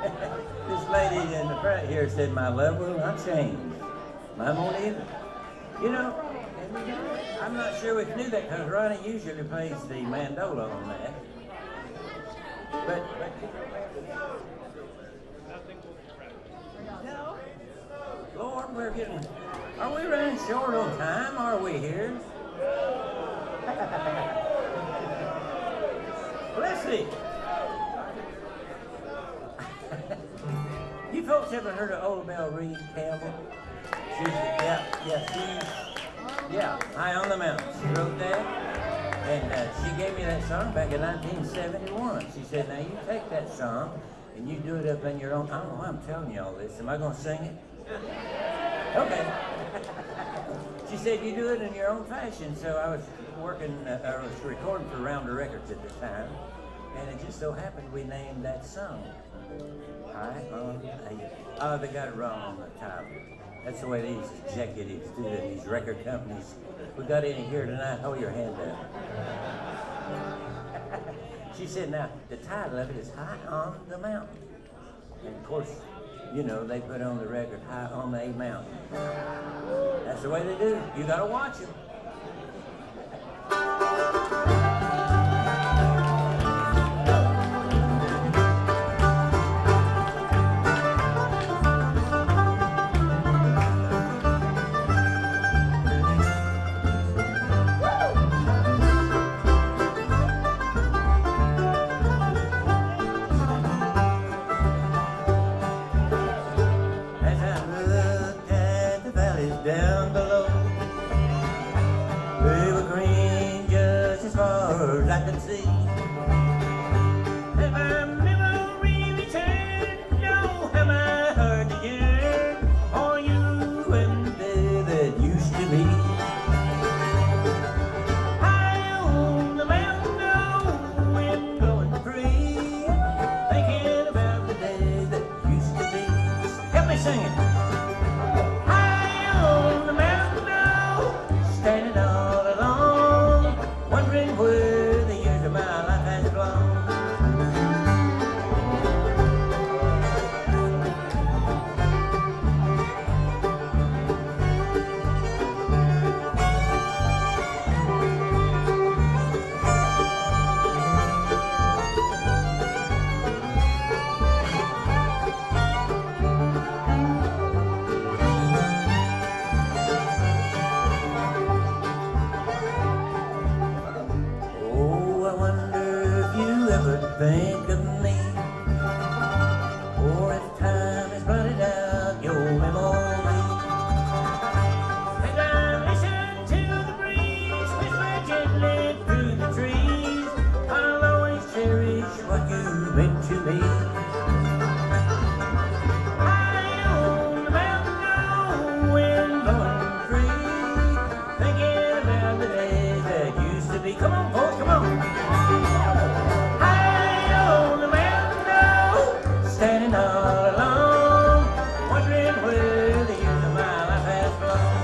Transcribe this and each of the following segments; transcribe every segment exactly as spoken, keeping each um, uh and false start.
This lady in the front here said, "My love will not change. Mine won't either." You know, and I'm not sure we can do that because Ronnie usually plays the mandola on that. But, but no, Lord, we're getting. Are we running short on time? Are we here? Let's see. You folks ever heard of Old Belle Reed Campbell? She's, yeah, yeah, she's, yeah, High on the Mountain. She wrote that, and uh, she gave me that song back in nineteen seventy-one. She said, "Now you take that song and you do it up in your own." I don't know why I'm telling you all this. Am I going to sing it? Okay. She said, "You do it in your own fashion." So I was working, uh, I was recording for Rounder Records at the time, and it just so happened we named that song High on a. Oh, they got it wrong on the title. That's the way these executives do it, these record companies. We got any here tonight? Hold your hand up. She said, "Now, the title of it is High on the Mountain." And of course, you know, they put on the record High on a Mountain. That's the way they do. You gotta watch them. Down below, they were green just as far as I could see. And my memory returned, oh, how my heart yearned for you and the day that used to be. High on the mountain, oh, wind blowing free, thinking about the day that used to be. Help me sing it. Standing all alone, wondering where the years of my life has flown. Think of me, or if time has blotted out your memory. As I listen to the breeze whisper gently through the trees, I'll always cherish what you meant to me. High on the mountain, oh, wind blowing free, thinking about the days that used to be. Come on, folks, come on. Standing all alone, wondering where the years of my life has flown.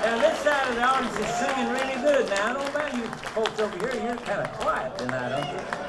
The audience is singing really good. Now, I don't know about you folks over here. You're kind of quiet tonight, aren't you?